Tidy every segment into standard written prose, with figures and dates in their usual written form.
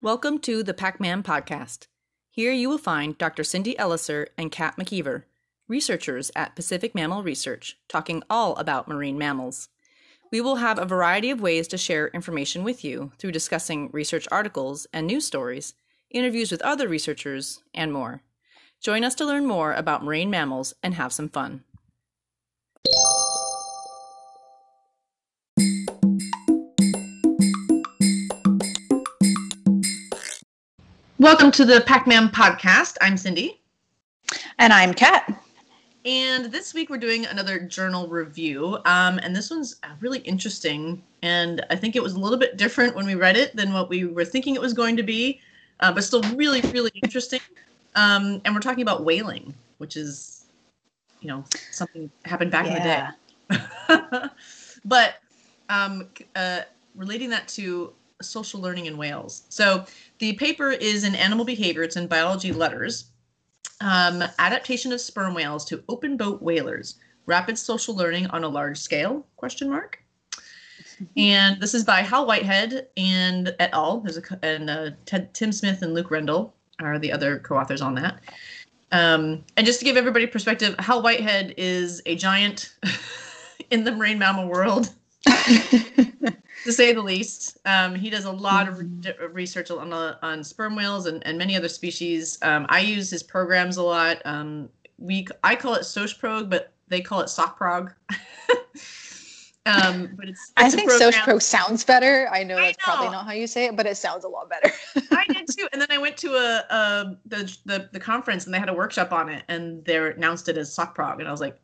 Welcome to the Pac-Man Podcast. Here you will find Dr. Cindy Elliser and Kat McKeever, researchers at Pacific Mammal Research, talking all about marine mammals. We will have a variety of ways to share information with you through discussing research articles and news stories, interviews with other researchers, and more. Join us to learn more about marine mammals and have some fun. Welcome to the Pac-Man Podcast. I'm Cindy. And I'm Kat. And this week we're doing another journal review. And this one's really interesting. And I think it was a little bit different when we read it than what we were thinking it was going to be, but still really, really interesting. And we're talking about whaling, which is, something that happened back in the day. But relating that to social learning in whales. So the paper is in Animal Behavior. It's in Biology Letters. Adaptation of sperm whales to open boat whalers. Rapid social learning on a large scale, ? And this is by Hal Whitehead and et al. Tim Smith and Luke Rendell are the other co-authors on that. And just to give everybody perspective, Hal Whitehead is a giant in the marine mammal world. To say the least. He does a lot of research on sperm whales and many other species. I use his programs a lot. I call it SocProg, but they call it SocProg. But I think SocProg sounds better. I know that's probably not how you say it, but it sounds a lot better. I did too. And then I went to the conference and they had a workshop on it, and they announced it as SocProg, and I was like,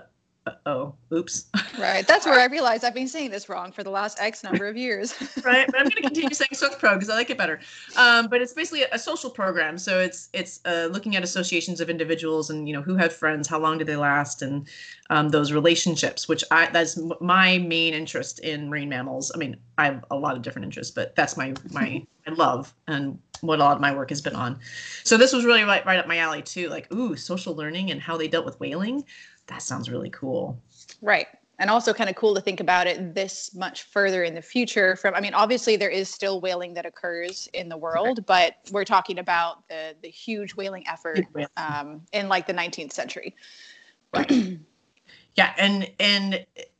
oops. Right. That's where I realized I've been saying this wrong for the last X number of years. Right. But I'm going to continue saying SocProg because I like it better. But it's basically a social program. So it's looking at associations of individuals and, who have friends, how long do they last, and those relationships, which that's my main interest in marine mammals. I mean, I have a lot of different interests, but that's my love and what a lot of my work has been on. So this was really right up my alley too. Like, social learning and how they dealt with whaling. That sounds really cool. Right. And also kind of cool to think about it this much further in the future obviously there is still whaling that occurs in the world, but we're talking about the huge whaling effort in like the 19th century. Right. Yeah. And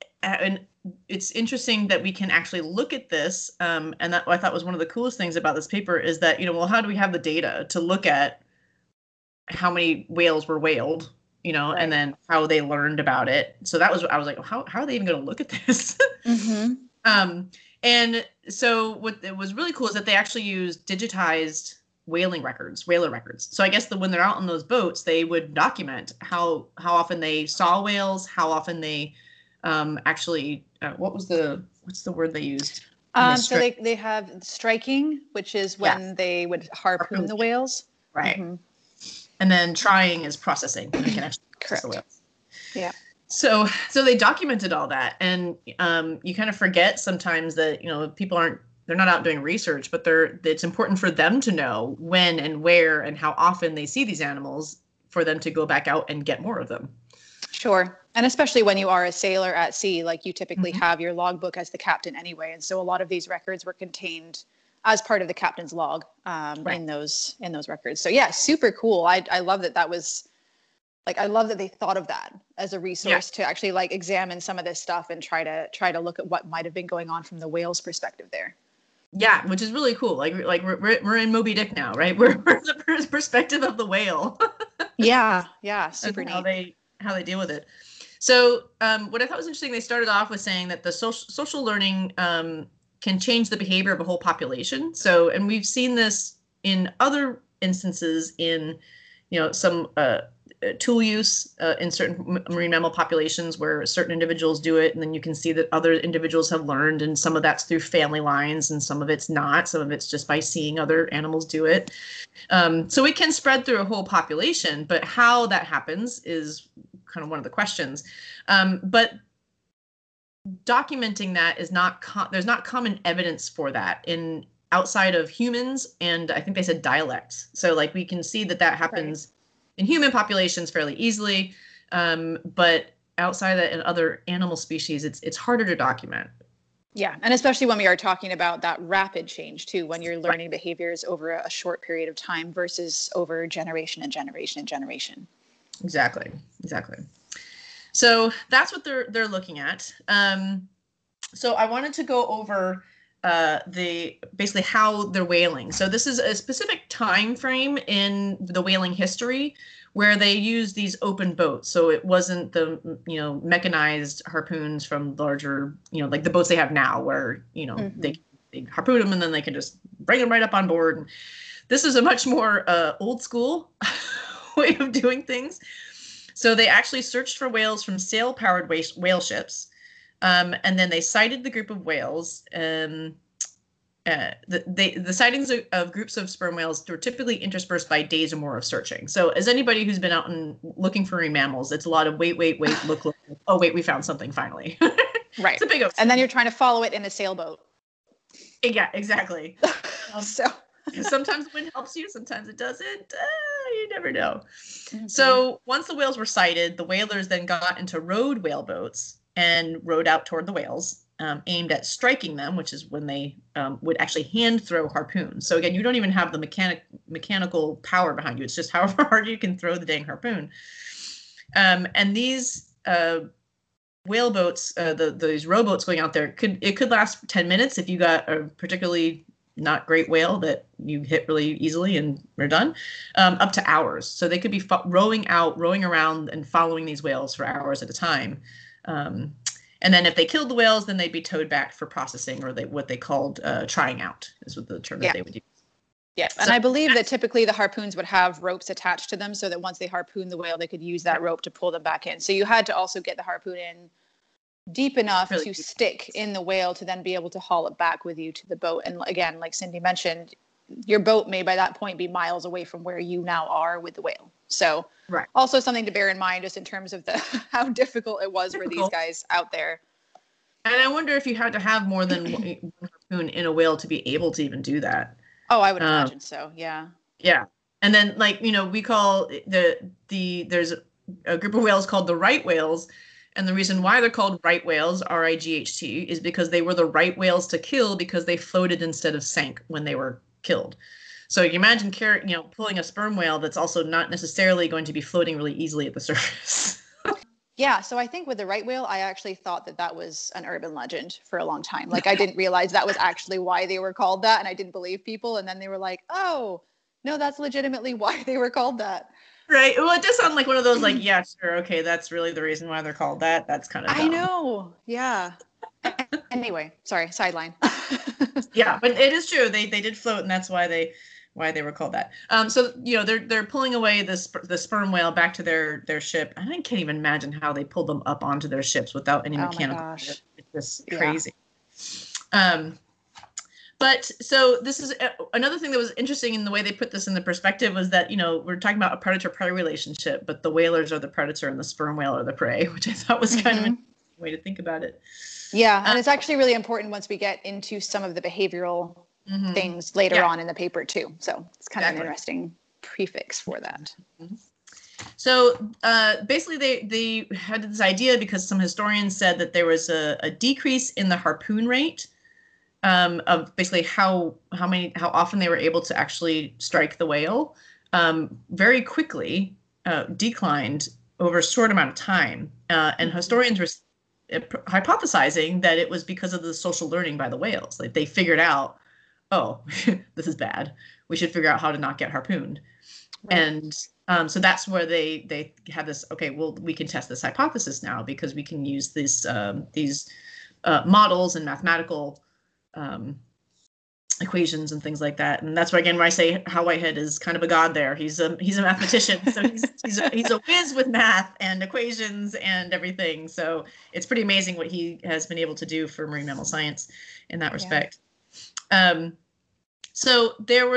it's interesting that we can actually look at this. And that I thought was one of the coolest things about this paper is that, how do we have the data to look at how many whales were whaled? Right. And then how they learned about it. So I was like, how are they even going to look at this? Mm-hmm. And so what was really cool is that they actually used digitized whaler records. So I guess when they're out on those boats, they would document how often they saw whales, how often they actually, what's the word they used? So they have striking, which is when they would harpoon the whales. Right. Mm-hmm. And then trying is processing. You can actually process the whales. Yeah. So they documented all that, and you kind of forget sometimes that people they're not out doing research, but it's important for them to know when and where and how often they see these animals for them to go back out and get more of them. Sure. And especially when you are a sailor at sea, like you typically have your logbook as the captain anyway, and so a lot of these records were contained as part of the captain's log in those records. So yeah, super cool. I love that was I love that they thought of that as a resource to actually examine some of this stuff and try to look at what might have been going on from the whale's perspective there. Yeah, which is really cool. Like we're in Moby Dick now, right? We're the perspective of the whale. Yeah, super neat. How they deal with it. So what I thought was interesting, they started off with saying that the social learning can change the behavior of a whole population. So, and we've seen this in other instances in, some tool use in certain marine mammal populations where certain individuals do it. And then you can see that other individuals have learned, and some of that's through family lines and some of it's not. Some of it's just by seeing other animals do it. So it can spread through a whole population, but how that happens is kind of one of the questions. But documenting that is there's not common evidence for that outside of humans, and I think they said dialects. So we can see that happens in human populations fairly easily, but outside of that in other animal species, it's harder to document. Yeah, and especially when we are talking about that rapid change too, when you're learning behaviors over a short period of time versus over generation and generation and generation. Exactly. So that's what they're looking at. So I wanted to go over basically how they're whaling. So this is a specific time frame in the whaling history where they used these open boats. So it wasn't the mechanized harpoons from larger, like the boats they have now, where they harpoon them and then they can just bring them right up on board. This is a much more old school way of doing things. So they actually searched for whales from sail-powered whale ships. And then they sighted the group of whales. The sightings of groups of sperm whales were typically interspersed by days or more of searching. So as anybody who's been out and looking for marine mammals, it's a lot of wait, look. Oh, wait, we found something finally. Right. It's a big ocean. And then you're trying to follow it in a sailboat. Yeah, exactly. So sometimes the wind helps you, sometimes it doesn't. You never know. Mm-hmm. So once the whales were sighted, the whalers then got into rowed whale boats and rowed out toward the whales, aimed at striking them, which is when they would actually hand throw harpoons. So again, you don't even have the mechanical power behind you. It's just however hard you can throw the dang harpoon. And these whale boats, these rowboats going out there, could last 10 minutes if you got a particularly not great whale that you hit really easily and are done, up to hours. So they could be rowing around and following these whales for hours at a time. And then if they killed the whales, then they'd be towed back for processing, or what they called trying out is what the term that they would use. Yeah, and I believe that typically the harpoons would have ropes attached to them so that once they harpoon the whale, they could use that rope to pull them back in. So you had to also get the harpoon in deep enough to stick in the whale to then be able to haul it back with you to the boat. And again, like Cindy mentioned, your boat may by that point be miles away from where you now are with the whale. So also something to bear in mind just in terms of how difficult it was for these guys out there. And I wonder if you had to have more than one harpoon in a whale to be able to even do that. Oh, I would imagine so. Yeah. Yeah. And then we call there's a group of whales called the right whales. And the reason why they're called right whales, R-I-G-H-T, is because they were the right whales to kill because they floated instead of sank when they were killed. So you imagine pulling a sperm whale that's also not necessarily going to be floating really easily at the surface. Yeah, so I think with the right whale, I actually thought that was an urban legend for a long time. Like I didn't realize that was actually why they were called that, and I didn't believe people. And then they were like, "Oh, no, that's legitimately why they were called that." Right. Well, it does sound like one of those, like, yeah, sure, okay, that's really the reason why they're called that. That's kind of dumb. I know. Yeah. Anyway, sorry, sideline. Yeah, but it is true. They did float, and that's why they were called that. So they're pulling away the sperm whale back to their ship. And I can't even imagine how they pulled them up onto their ships without any mechanical. Oh my gosh. It's just crazy. But so this is another thing that was interesting in the way they put this in the perspective was that, we're talking about a predator-prey relationship, but the whalers are the predator and the sperm whale are the prey, which I thought was kind of a way to think about it. Yeah, and it's actually really important once we get into some of the behavioral things later on in the paper too. So it's kind of an interesting prefix for that. So basically they had this idea because some historians said that there was a decrease in the harpoon rate of basically how often they were able to actually strike the whale very quickly declined over a short amount of time. And historians were hypothesizing that it was because of the social learning by the whales. Like they figured out, oh, this is bad. We should figure out how to not get harpooned. Right. And so that's where they have this, okay, well, we can test this hypothesis now because we can use these models and mathematical equations and things like that. And that's why, again, when I say Hal Whitehead is kind of a god there, he's a mathematician. So he's a whiz with math and equations and everything. So it's pretty amazing what he has been able to do for marine mammal science in that respect. So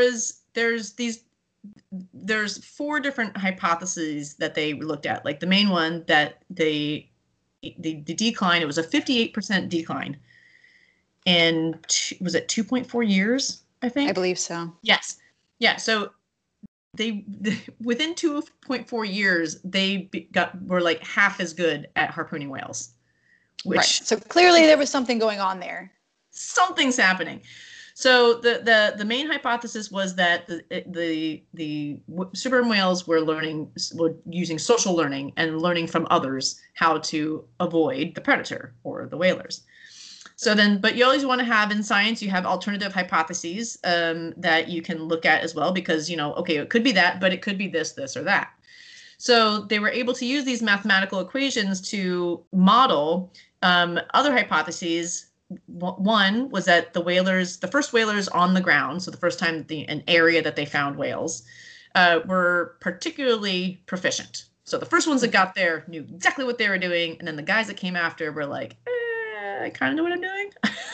there's 4 different hypotheses that they looked at. Like the main one that the decline, it was a 58% decline. And was it 2.4 years, I think? I believe so. Yes. Yeah. So they within 2.4 years, they were like half as good at harpooning whales. Right. So clearly there was something going on there. something's happening. So the main hypothesis was that the sperm whales were using social learning and learning from others how to avoid the predator or the whalers. So then, but you always want to have in science, you have alternative hypotheses that you can look at as well, because, okay, it could be that, but it could be this, or that. So they were able to use these mathematical equations to model other hypotheses. One was that the first whalers on the ground, so the first time an area that they found whales, were particularly proficient. So the first ones that got there knew exactly what they were doing, and then the guys that came after were like, I kind of know what I'm doing.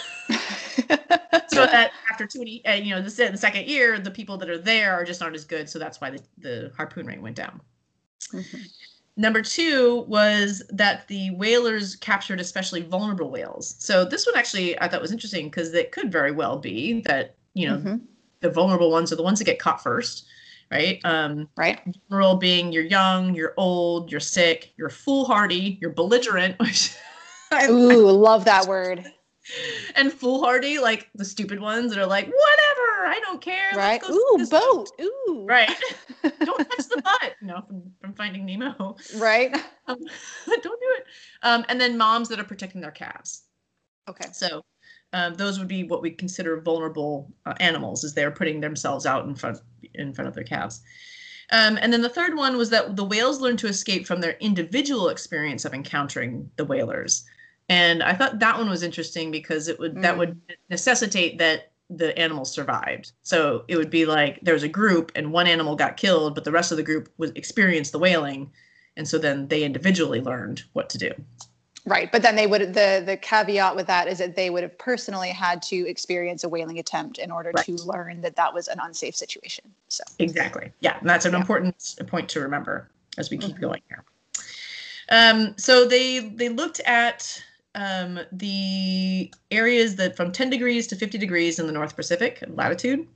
So that after the second year, the people that are there are just aren't as good. So that's why the harpoon rate went down. Mm-hmm. Number two was that the whalers captured especially vulnerable whales. So this one actually I thought was interesting, because it could very well be that, the vulnerable ones are the ones that get caught first, right? Right. Vulnerable being you're young, you're old, you're sick, you're foolhardy, you're belligerent. Ooh, love that word. And foolhardy, like the stupid ones that are like, whatever, I don't care. Right. Ooh, boat. Ooh. Right. Don't touch the butt. From Finding Nemo. Right. Don't do it. And then moms that are protecting their calves. Okay. So those would be what we consider vulnerable animals, as they're putting themselves out in front of their calves. And then the third one was that the whales learned to escape from their individual experience of encountering the whalers. And I thought that one was interesting, because that would necessitate that the animals survived. So it would be like there was a group and one animal got killed, but the rest of the group experienced the whaling, and so then they individually learned what to do. Right, but then they would the caveat with that is that they would have personally had to experience a whaling attempt in order to learn that was an unsafe situation. So exactly, yeah, and that's an important point to remember as we keep going here. So they looked at the areas that from 10 degrees to 50 degrees in the North Pacific latitude.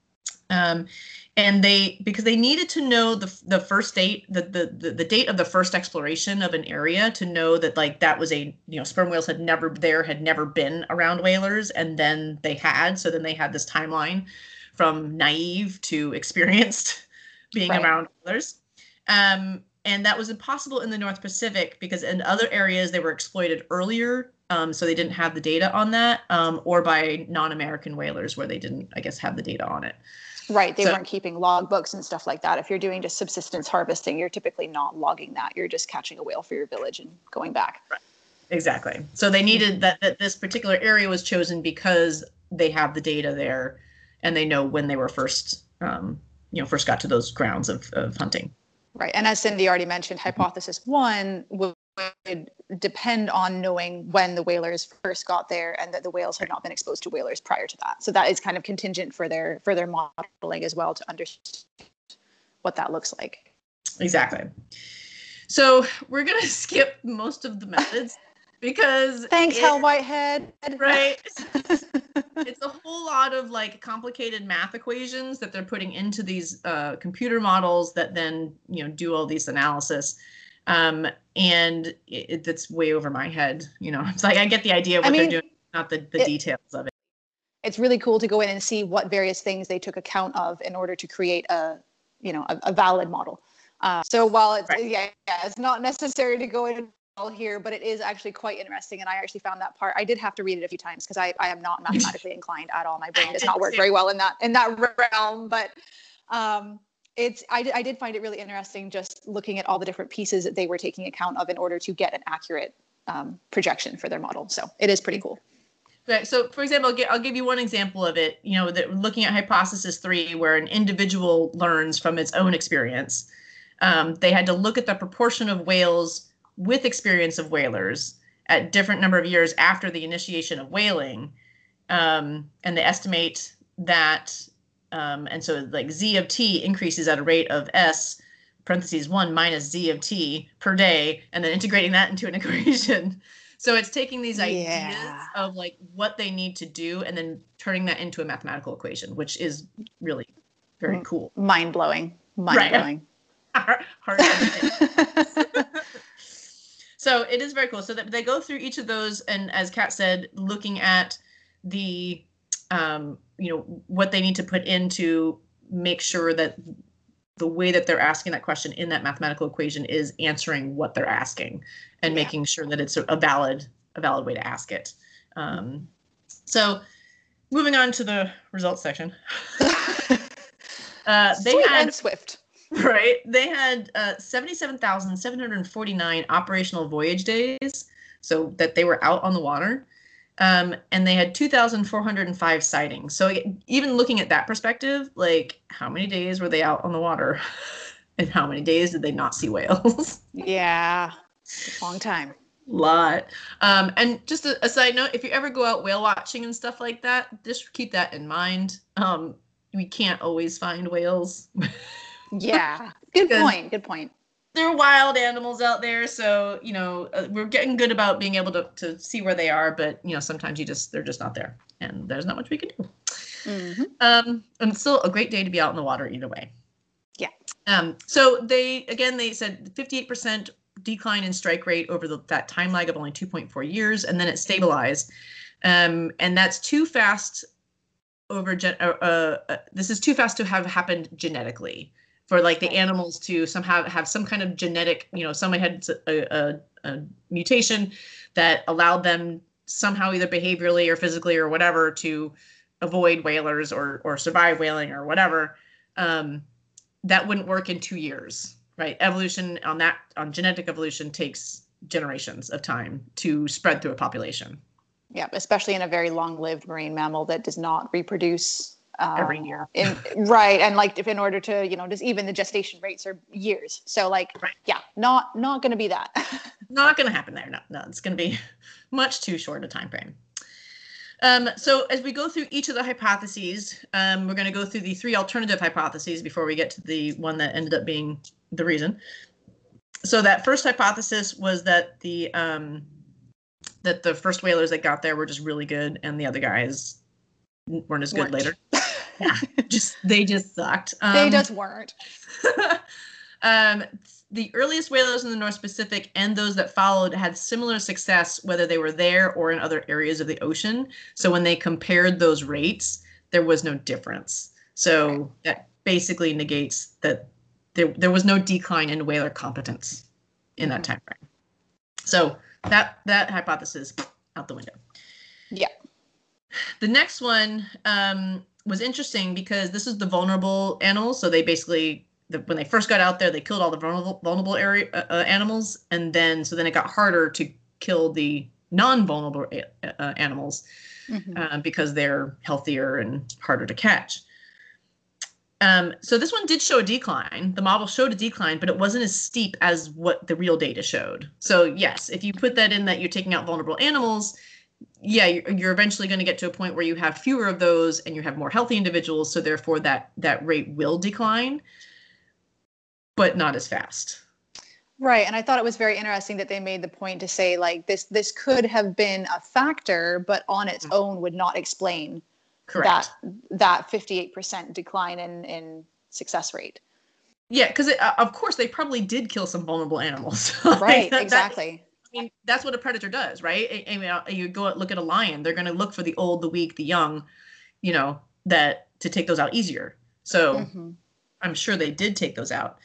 And because they needed to know the first date, the date of the first exploration of an area, to know that that was sperm whales had never been around whalers, and then they had. So then they had this timeline from naive to experienced being around whalers. And that was impossible in the North Pacific, because in other areas they were exploited earlier, so they didn't have the data on that, or by non-American whalers where they didn't, I guess, have the data on it. Right, they weren't keeping log books and stuff like that. If you're doing just subsistence harvesting, you're typically not logging that. You're just catching a whale for your village and going back. Right. Exactly. So they needed that this particular area was chosen because they have the data there, and they know when they were first got to those grounds of hunting. Right. And as Cindy already mentioned, hypothesis one would depend on knowing when the whalers first got there, and that the whales had not been exposed to whalers prior to that. So that is kind of contingent for their modeling as well, to understand what that looks like. Exactly. So we're going to skip most of the methods, because thanks, Hal Whitehead. Right. It's a whole lot of complicated math equations that they're putting into these computer models that then do all these analysis, and that's way over my head. It's like I get the idea of what they're doing, not the details of it. It's really cool to go in and see what various things they took account of in order to create a valid model. So while it's not necessary to go in here, but it is actually quite interesting, and I actually found that part. I did have to read it a few times, because I am not mathematically inclined at all. My brain does not work very well in that realm, but I did find it really interesting, just looking at all the different pieces that they were taking account of in order to get an accurate projection for their model. So it is pretty cool. Right. So, for example, I'll give you one example of it. That looking at hypothesis 3, where an individual learns from its own experience. They had to look at the proportion of whales with experience of whalers at different number of years after the initiation of whaling, and they estimate that, and so Z of t increases at a rate of s parentheses 1 minus z of t per day, and then integrating that into an equation. So it's taking these ideas of what they need to do, and then turning that into a mathematical equation, which is really very cool. Mind-blowing. Hard to So it is very cool. So that they go through each of those, and as Kat said, looking at the what they need to put in to make sure that the way that they're asking that question in that mathematical equation is answering what they're asking and making sure that it's a valid way to ask it. So moving on to the results section. They had swift. Right. They had 77,749 operational voyage days, so that they were out on the water. And they had 2,405 sightings. So even looking at that perspective, like how many days were they out on the water and how many days did they not see whales? Yeah, long time. Lot. And just a side note, if you ever go out whale watching and stuff like that, just keep that in mind. We can't always find whales. Yeah, good point. They're wild animals out there, so we're getting good about being able to see where they are, but sometimes they're just not there, and there's not much we can do. And it's still a great day to be out in the water either way. Yeah. So they said 58% decline in strike rate over that time lag of only 2.4 years, and then it stabilized, and that's too fast this is too fast to have happened genetically. For like the animals to somehow have some kind of genetic, somebody had a mutation that allowed them somehow either behaviorally or physically or whatever to avoid whalers or survive whaling or whatever. That wouldn't work in 2 years, right? Evolution on genetic evolution takes generations of time to spread through a population. Yeah, especially in a very long-lived marine mammal that does not reproduce every year. Right. And like if in order to, just even the gestation rates are years. So like, yeah, not going to be that. Not going to happen there. No, it's going to be much too short a time frame. So as we go through each of the hypotheses, we're going to go through the 3 alternative hypotheses before we get to the one that ended up being the reason. So that first hypothesis was that the first whalers that got there were just really good and the other guys weren't as good later. Yeah, they just sucked. They just weren't. The earliest whalers in the North Pacific and those that followed had similar success, whether they were there or in other areas of the ocean. So when they compared those rates, there was no difference. So that basically negates that there was no decline in whaler competence in that time frame. So that hypothesis out the window. Yeah. The next one was interesting because this is the vulnerable animals. So they basically, when they first got out there, they killed all the vulnerable animals, and then it got harder to kill the non-vulnerable animals because they're healthier and harder to catch. So this one did show a decline. The model showed a decline, but it wasn't as steep as what the real data showed. So yes, if you put that in that you're taking out vulnerable animals, yeah, you're eventually going to get to a point where you have fewer of those and you have more healthy individuals. So therefore that rate will decline, but not as fast. Right. And I thought it was very interesting that they made the point to say like this could have been a factor, but on its own would not explain Correct. that 58% decline in success rate. Yeah, because of course they probably did kill some vulnerable animals. Right, exactly. That's what a predator does, right? You go look at a lion, they're going to look for the old, the weak, the young, that to take those out easier. So I'm sure they did take those out.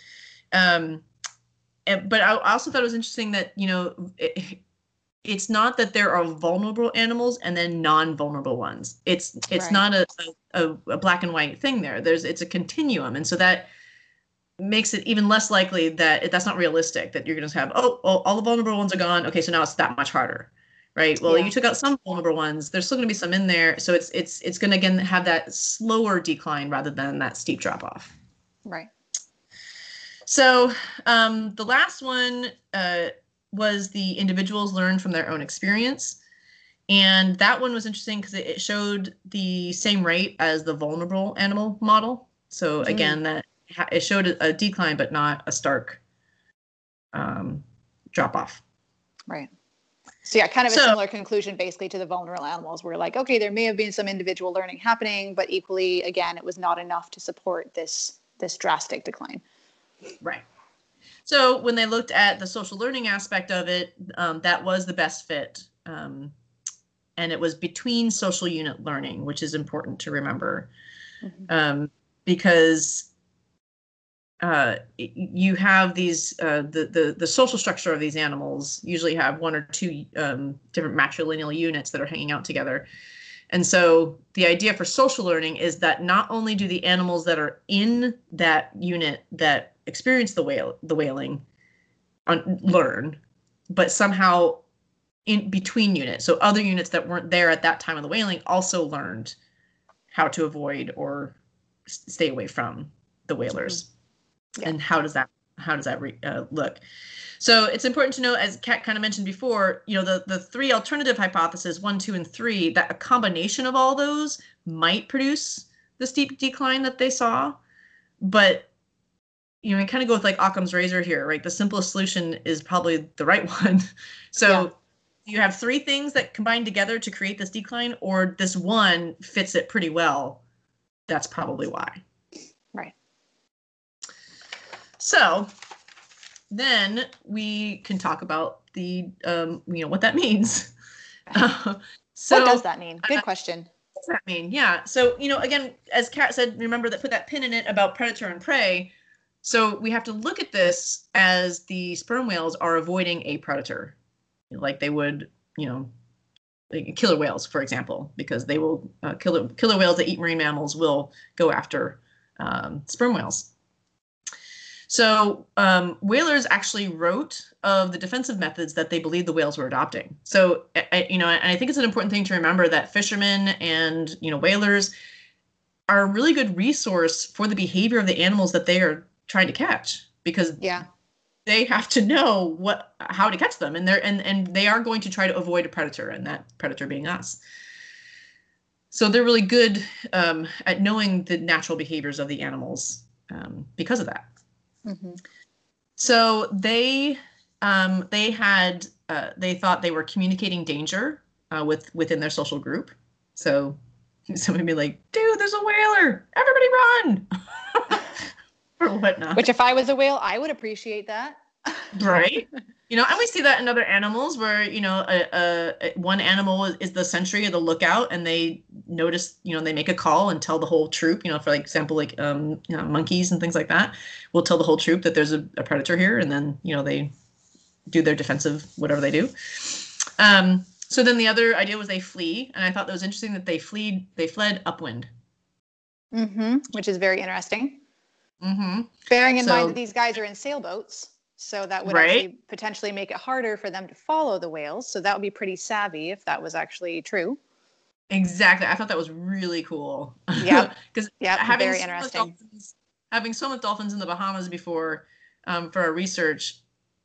But I also thought it was interesting that, it's not that there are vulnerable animals and then non-vulnerable ones. It's not a black and white thing there. It's a continuum. And so that makes it even less likely that that's not realistic, that you're going to have, all the vulnerable ones are gone. Okay, so now it's that much harder, right? Well, you took out some vulnerable ones. There's still going to be some in there. So it's going to, again, have that slower decline rather than that steep drop off. Right. So the last one was the individuals learned from their own experience. And that one was interesting because it showed the same rate as the vulnerable animal model. So again, that it showed a decline, but not a stark drop off. Right. So yeah, kind of a similar conclusion basically to the vulnerable animals. We're like, okay, there may have been some individual learning happening, but equally, again, it was not enough to support this drastic decline. Right. So when they looked at the social learning aspect of it, that was the best fit and it was between social unit learning, which is important to remember, because you have these the social structure of these animals usually have one or two different matrilineal units that are hanging out together. And so the idea for social learning is that not only do the animals that are in that unit that experience the whaling learn, but somehow in between units. So other units that weren't there at that time of the whaling also learned how to avoid or stay away from the whalers. Yeah. And how does that look? So it's important to know, as Kat kind of mentioned before, the three alternative hypotheses, 1, 2, and 3, that a combination of all those might produce the steep decline that they saw. But we kind of go with like Occam's razor here, right? The simplest solution is probably the right one. So you have three things that combine together to create this decline, or this one fits it pretty well. That's probably why. Right. So then we can talk about the, what that means. So what does that mean? Good question. What does that mean? Yeah. So, again, as Kat said, remember that put that pin in it about predator and prey. So we have to look at this as the sperm whales are avoiding a predator, like they would, like killer whales, for example, because they will killer whales that eat marine mammals will go after sperm whales. So whalers actually wrote of the defensive methods that they believed the whales were adopting. So, and I think it's an important thing to remember that fishermen and, whalers are a really good resource for the behavior of the animals that they are trying to catch, because they have to know how to catch them, and they are going to try to avoid a predator, and that predator being us. So they're really good at knowing the natural behaviors of the animals because of that. So they thought they were communicating danger within their social group. So somebody would be like, "Dude, there's a whaler! Everybody run!" or whatnot. Which, if I was a whale, I would appreciate that. Right. And we see that in other animals where, one animal is the sentry or the lookout, and they notice, they make a call and tell the whole troop, for example, like, monkeys and things like that will tell the whole troop that there's a predator here. And then, they do their defensive, whatever they do. So then the other idea was they flee. And I thought that was interesting that they fled upwind. Which is very interesting. Bearing in mind that these guys are in sailboats. So that would actually potentially make it harder for them to follow the whales. So that would be pretty savvy if that was actually true. Exactly. I thought that was really cool. Yeah. Because very interesting. Having swum with dolphins in the Bahamas before for our research,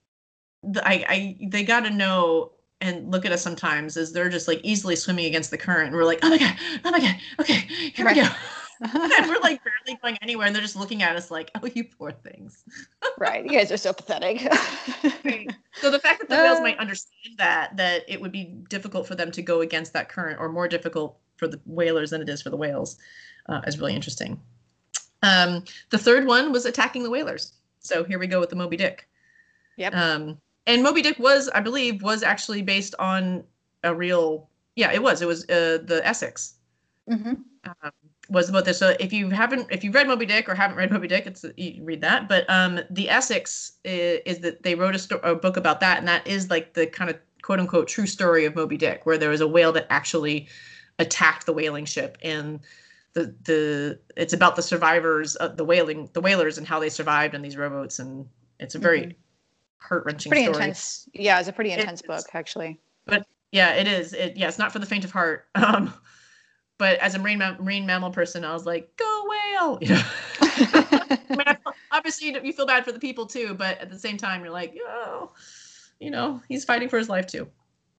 they got to know and look at us sometimes as they're just like easily swimming against the current. And we're like, oh my God, okay, here we go. And we're like barely going anywhere, and they're just looking at us like, "Oh, you poor things." Right, you guys are so pathetic. Right. So the fact that the whales might understand that it would be difficult for them to go against that current, or more difficult for the whalers than it is for the whales, is really interesting. The third one was attacking the whalers. So here we go with the Moby Dick. Yep. And Moby Dick I believe, was actually based on a real. Yeah, it was. It was the Essex. Was about this. So if you've read Moby Dick or haven't read Moby Dick, you can read that. But the Essex is that they wrote a book about that, and that is like the kind of quote unquote true story of Moby Dick, where there was a whale that actually attacked the whaling ship, and it's about the survivors of the whalers and how they survived in these rowboats, and it's a very heart-wrenching story. Intense. Yeah, it's a pretty intense book, actually. But yeah, it is. It's not for the faint of heart. But as a marine mammal person, I was like, "Go whale!" I mean, obviously, you feel bad for the people too, but at the same time, you're like, "Oh, he's fighting for his life too."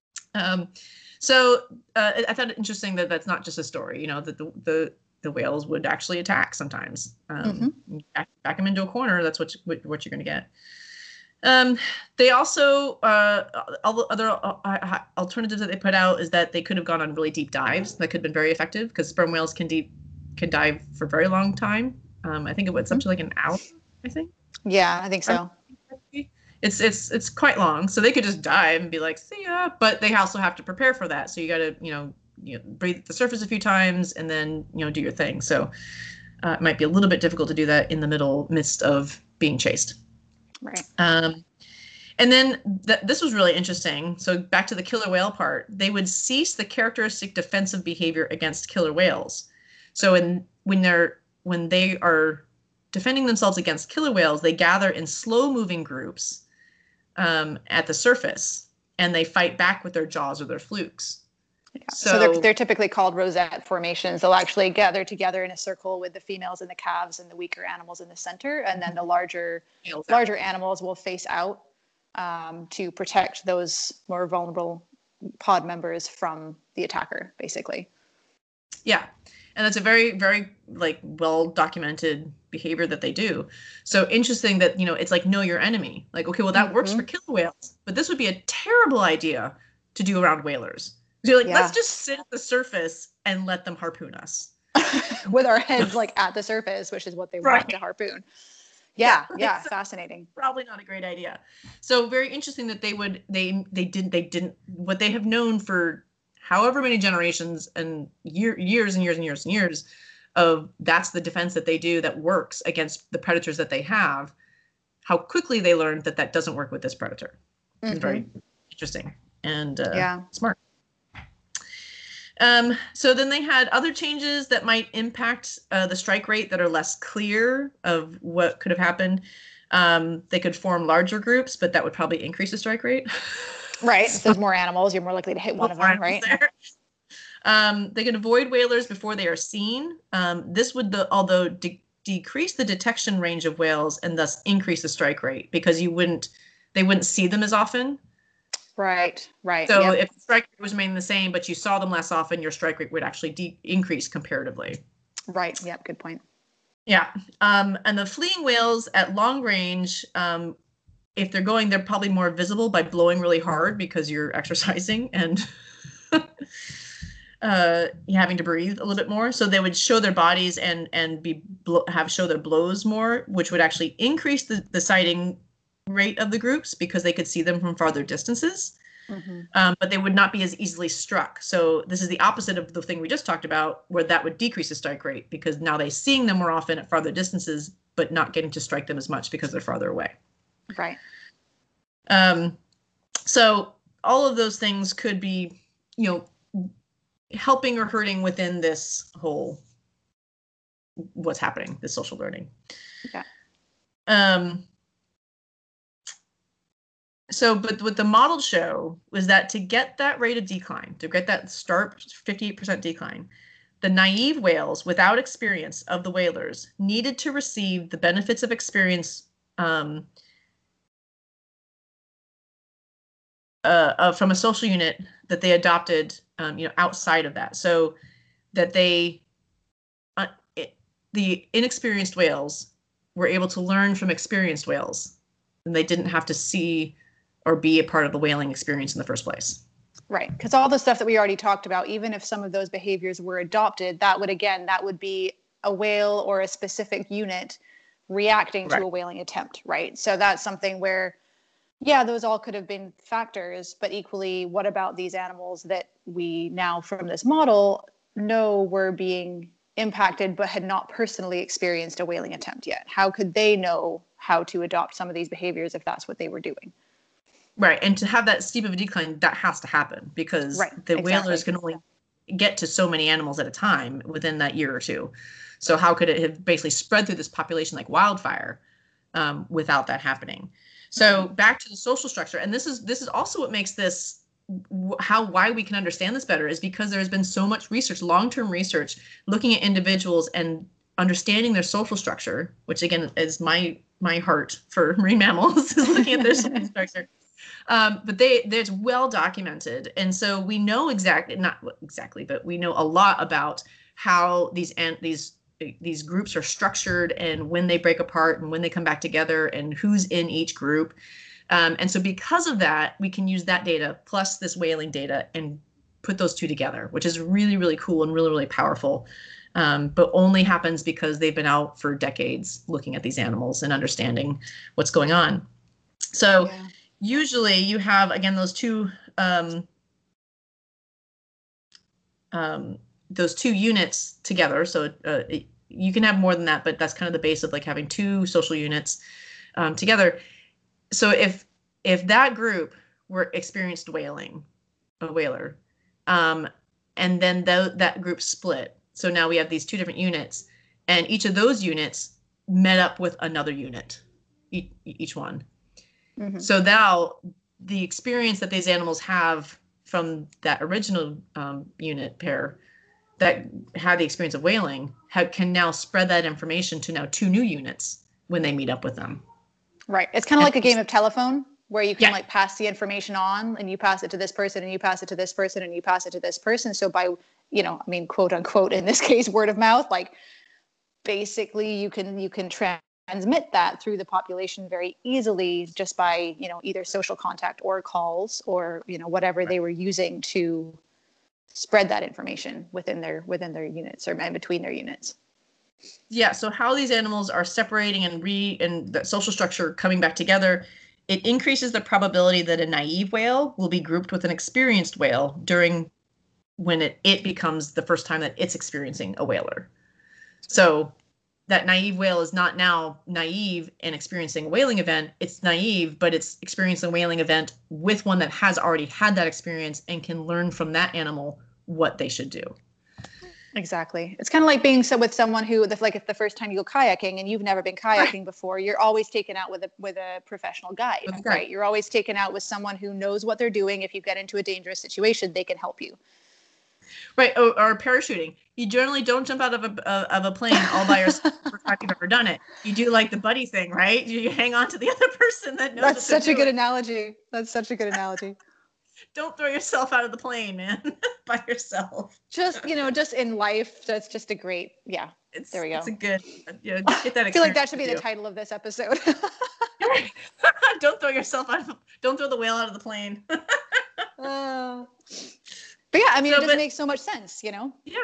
So I found it interesting that that's not just a story. That the whales would actually attack sometimes. Back them into a corner. That's what you're going to get. They also, other alternatives that they put out is that they could have gone on really deep dives. That could have been very effective, because sperm whales can dive for a very long time. I think it was up to like an hour, I think. Yeah, I think so. it's quite long, so they could just dive and be like, see ya. But they also have to prepare for that. So you got to breathe at the surface a few times and then do your thing. So it might be a little bit difficult to do that in the midst of being chased. Right. And then this was really interesting. So back to the killer whale part, they would cease the characteristic defensive behavior against killer whales. So when they are defending themselves against killer whales, they gather in slow-moving groups at the surface, and they fight back with their jaws or their flukes. Yeah. So they're typically called rosette formations. They'll actually gather together in a circle with the females and the calves and the weaker animals in the center, and then the larger animals will face out to protect those more vulnerable pod members from the attacker, basically. Yeah. And that's a very, very well documented behavior that they do. So interesting that, it's like know your enemy. Like, okay, well that works for killer whales, but this would be a terrible idea to do around whalers. So you're like, let's just sit at the surface and let them harpoon us. With our heads at the surface, which is what they want to harpoon. Yeah, fascinating. Probably not a great idea. So very interesting that they didn't what they have known for however many generations and years and years and years and years of that's the defense that they do that works against the predators that they have. How quickly they learned that doesn't work with this predator. It's very interesting and smart. So then they had other changes that might impact the strike rate that are less clear of what could have happened. They could form larger groups, but that would probably increase the strike rate. Right. So there's more animals. You're more likely to hit one of them, right? They can avoid whalers before they are seen. This would, decrease the detection range of whales and thus increase the strike rate because they wouldn't see them as often. Right. So if the strike rate was remaining the same, but you saw them less often, your strike rate would actually increase comparatively. Right. Yep. Good point. Yeah. And the fleeing whales at long range, if they're going, they're probably more visible by blowing really hard because you're exercising and having to breathe a little bit more. So they would show their bodies and show their blows more, which would actually increase the sighting rate of the groups because they could see them from farther distances. But they would not be as easily struck. So this is the opposite of the thing we just talked about, where that would decrease the strike rate because now they're seeing them more often at farther distances, but not getting to strike them as much because they're farther away. Right. So all of those things could be, helping or hurting within this whole what's happening, this social learning. Yeah. So, but what the model show was that to get that rate of decline, to get that start 58% decline, the naive whales without experience of the whalers needed to receive the benefits of experience from a social unit that they adopted, outside of that. So that the inexperienced whales were able to learn from experienced whales, and they didn't have to see or be a part of the whaling experience in the first place. Right. Because all the stuff that we already talked about, even if some of those behaviors were adopted, that would be a whale or a specific unit reacting to a whaling attempt, right? So that's something where, those all could have been factors, but equally, what about these animals that we now from this model know were being impacted but had not personally experienced a whaling attempt yet? How could they know how to adopt some of these behaviors if that's what they were doing? Right. And to have that steep of a decline, that has to happen because whalers can only get to so many animals at a time within that year or two. So how could it have basically spread through this population like wildfire without that happening? So back to the social structure. And this is also what makes this why we can understand this better is because there's been so much research, long-term research, looking at individuals and understanding their social structure, which again is my heart for marine mammals, is looking at their social structure. But it's well documented. And so we know not exactly, but we know a lot about how these groups are structured and when they break apart and when they come back together and who's in each group. And so because of that, we can use that data plus this whaling data and put those two together, which is really, really cool and really, really powerful. But only happens because they've been out for decades looking at these animals and understanding what's going on. So usually you have, again, those two units together. So you can have more than that, but that's kind of the base of like having two social units together. So if that group were experienced whaling, a whaler, and then that group split. So now we have these two different units, and each of those units met up with another unit, each one. Mm-hmm. So now the experience that these animals have from that original unit pair that had the experience of whaling can now spread that information to now two new units when they meet up with them. Right. It's kind of like a game of telephone where you can like pass the information on, and you pass it to this person, and you pass it to this person, and you pass it to this person. So by, quote unquote, in this case, word of mouth, like basically you can transmit that through the population very easily just by, either social contact or calls or, whatever they were using to spread that information within their units or in between their units. Yeah. So how these animals are separating and the social structure coming back together, it increases the probability that a naive whale will be grouped with an experienced whale during when it becomes the first time that it's experiencing a whaler. So that naive whale is not now naive and experiencing a whaling event. It's naive, but it's experiencing a whaling event with one that has already had that experience and can learn from that animal what they should do. Exactly. It's kind of like being with someone who, like, if the first time you go kayaking and you've never been kayaking before, you're always taken out with a professional guide, right? You're always taken out with someone who knows what they're doing. If you get into a dangerous situation, they can help you. Right. Or parachuting. You generally don't jump out of a plane all by yourself the first time you've ever done it. You do like the buddy thing, right? You hang on to the other person that knows. That's such a good analogy. Don't throw yourself out of the plane, man, by yourself. Just in life, that's just a great, there we go. It's a good, get that. I feel like that should be the title of this episode. Don't throw yourself out. Don't throw the whale out of the plane. But yeah, I mean, it doesn't make so much sense, Yeah.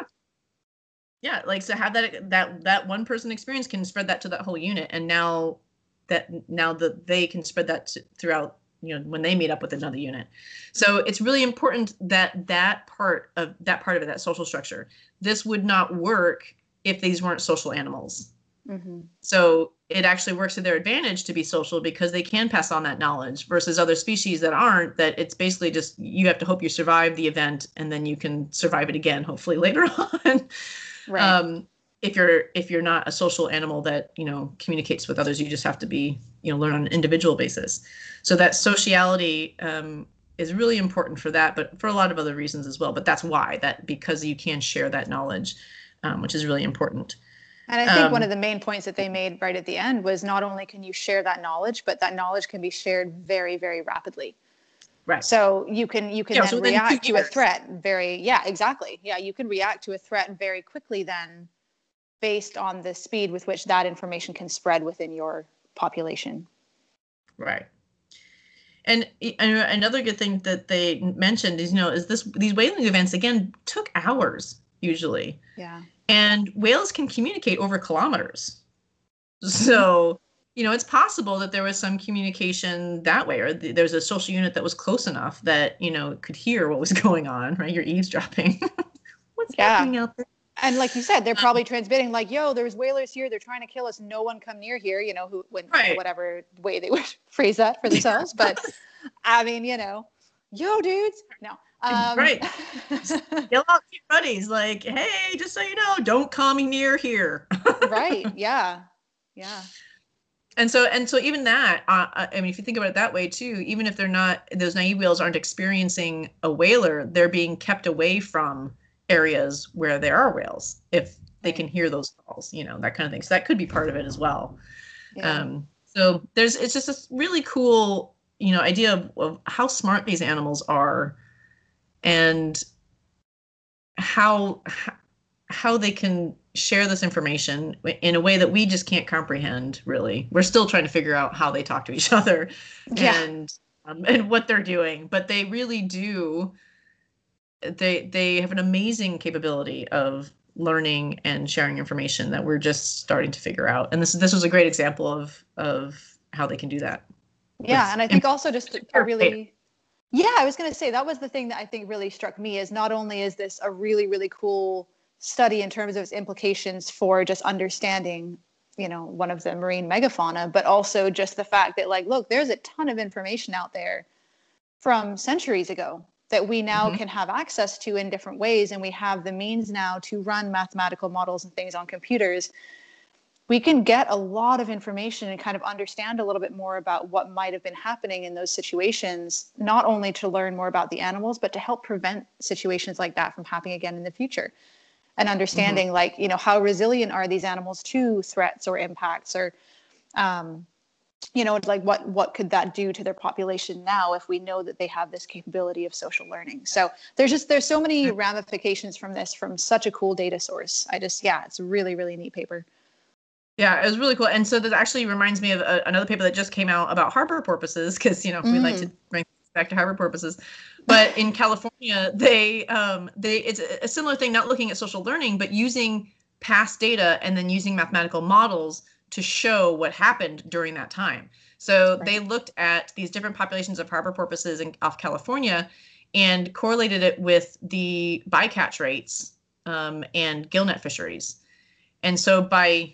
Yeah, like, so have that one person experience can spread that to that whole unit, and now that they can spread that throughout, when they meet up with another unit. So it's really important that part of it, that social structure, this would not work if these weren't social animals. Mm-hmm. So it actually works to their advantage to be social because they can pass on that knowledge versus other species that aren't, that it's basically just, you have to hope you survive the event and then you can survive it again, hopefully later on. Right. If you're not a social animal that, communicates with others, you just have to be, learn on an individual basis. So that sociality is really important for that, but for a lot of other reasons as well. But that's why, because you can share that knowledge, which is really important. And I think one of the main points that they made right at the end was not only can you share that knowledge, but that knowledge can be shared very, very rapidly. Right. So you can then react to a threat exactly. Yeah, you can react to a threat very quickly then, based on the speed with which that information can spread within your population. Right. And another good thing that they mentioned is, these whaling events, again, took hours usually. Yeah. And whales can communicate over kilometers. So, it's possible that there was some communication that way, or there's a social unit that was close enough that, could hear what was going on, right? You're eavesdropping. What's happening out there? And like you said, they're probably transmitting like, yo, there's whalers here. They're trying to kill us. No one come near here, whatever way they would phrase that for themselves. But I mean, yo, dudes. No. Right. Yell out to your buddies like, hey, just so you know, don't come near here. Right. Yeah. And so even that, I mean, if you think about it that way too, even if they're not, those naive whales aren't experiencing a whaler, they're being kept away from areas where there are whales if they can hear those calls, that kind of thing. So that could be part of it as well. Yeah. So it's just a really cool, idea of how smart these animals are, and how they can share this information in a way that we just can't comprehend, really. We're still trying to figure out how they talk to each other and what they're doing. But they really do. They have an amazing capability of learning and sharing information that we're just starting to figure out. And this was a great example of how they can do that. Yeah, and I think also just a really, yeah, I was going to say that was the thing that I think really struck me is not only is this a really, really cool study in terms of its implications for just understanding, you know, one of the marine megafauna, but also just the fact that like, look, there's a ton of information out there from centuries ago that we now can have access to in different ways. And we have the means now to run mathematical models and things on computers. We can get a lot of information and kind of understand a little bit more about what might have been happening in those situations, not only to learn more about the animals, but to help prevent situations like that from happening again in the future. And understanding like, you know, how resilient are these animals to threats or impacts, or, you know, like what could that do to their population now if we know that they have this capability of social learning? So there's so many ramifications from this, from such a cool data source. It's a really, really neat paper. Yeah, it was really cool. And so this actually reminds me of another paper that just came out about harbor porpoises, because, you know, we like to bring back to harbor porpoises. But in California, it's a similar thing, not looking at social learning, but using past data and then using mathematical models to show what happened during that time. So they looked at these different populations of harbor porpoises off California and correlated it with the bycatch rates and gillnet fisheries. And so by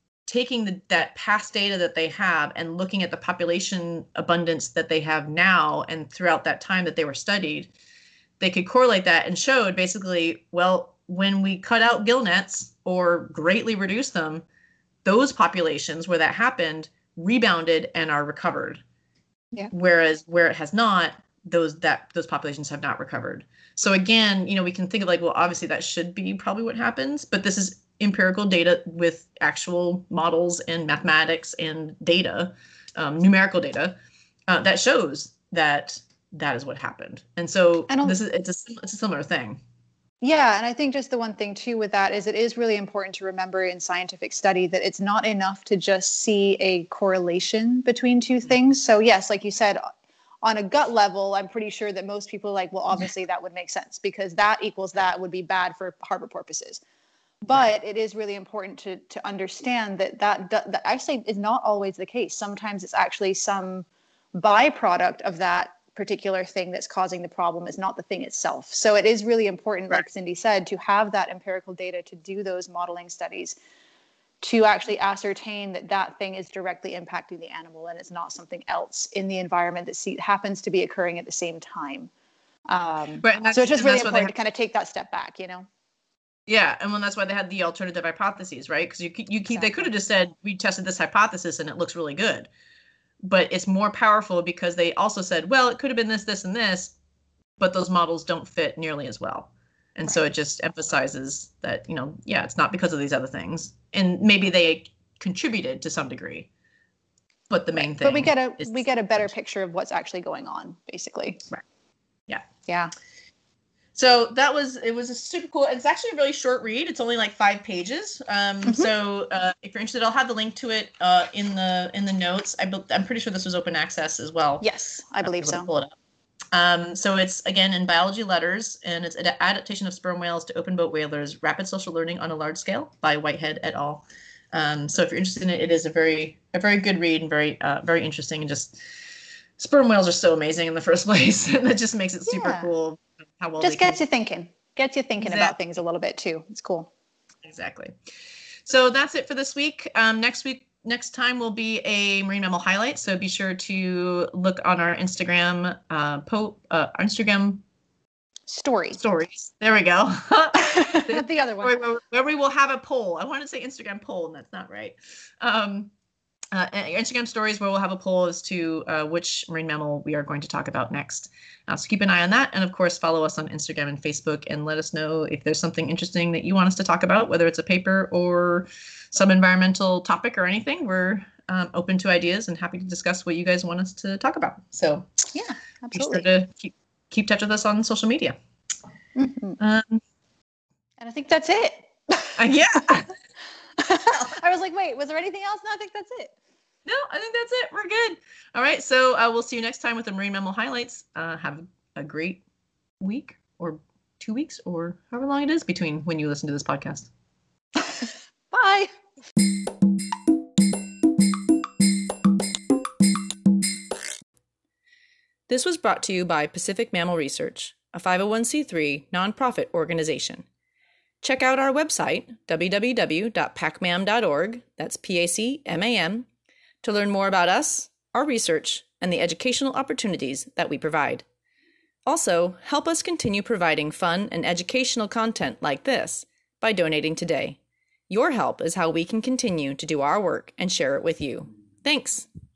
taking that past data that they have and looking at the population abundance that they have now and throughout that time that they were studied, they could correlate that and showed basically, well, when we cut out gillnets or greatly reduce them, those populations where that happened rebounded and are recovered. Yeah. Whereas where it has not, those populations have not recovered. So again, you know, we can think of like, well, obviously that should be probably what happens, but this is empirical data with actual models and mathematics and data, numerical data, that shows that is what happened. And so it's a similar thing. Yeah, and I think just the one thing too with that is it is really important to remember in scientific study that it's not enough to just see a correlation between two things. So yes, like you said, on a gut level, I'm pretty sure that most people are like, well, obviously that would make sense because that equals that would be bad for harbor porpoises. But it is really important to understand that actually is not always the case. Sometimes it's actually some byproduct of that particular thing that's causing the problem, is not the thing itself. So it is really important, like Cindy said, to have that empirical data to do those modeling studies to actually ascertain that thing is directly impacting the animal and it's not something else in the environment that happens to be occurring at the same time. So it's just really important to kind of take that step back, you know? Yeah, and that's why they had the alternative hypotheses, right? Because they could have just said, we tested this hypothesis and it looks really good. But it's more powerful because they also said, well, it could have been this, this, and this, but those models don't fit nearly as well. And so it just emphasizes that, you know, yeah, it's not because of these other things. And maybe they contributed to some degree. But the main thing. But we get a better picture of what's actually going on, basically. Right. Yeah. Yeah. So it was a super cool, it's actually a really short read. It's only like 5 pages. So if you're interested, I'll have the link to it in the notes. I'm pretty sure this was open access as well. Yes, I believe so. Pull it up. So it's, again, in Biology Letters, and it's an adaptation of sperm whales to open boat whalers, rapid social learning on a large scale by Whitehead et al. So if you're interested in it, it is a very good read and very interesting. And just sperm whales are so amazing in the first place. And that just makes it super cool. How well just gets you thinking about things a little bit too. It's cool. Exactly. So that's it for this week. Next time will be a marine mammal highlight. So be sure to look on our Instagram Instagram stories. There we go. The other one where we will have a poll. I want to say Instagram poll, and that's not right. Instagram stories where we'll have a poll as to which marine mammal we are going to talk about next. So keep an eye on that. And of course, follow us on Instagram and Facebook and let us know if there's something interesting that you want us to talk about, whether it's a paper or some environmental topic or anything. We're open to ideas and happy to discuss what you guys want us to talk about. So yeah, absolutely. Be sure to keep touch with us on social media. And I think that's it. Yeah. I was like, wait, was there anything else? No, I think that's it. No, I think that's it. We're good. All right. So we'll see you next time with the Marine Mammal Highlights. Have a great week or 2 weeks or however long it is between when you listen to this podcast. Bye. This was brought to you by Pacific Mammal Research, a 501c3 nonprofit organization. Check out our website, www.pacmam.org, that's PACMAM, to learn more about us, our research, and the educational opportunities that we provide. Also, help us continue providing fun and educational content like this by donating today. Your help is how we can continue to do our work and share it with you. Thanks!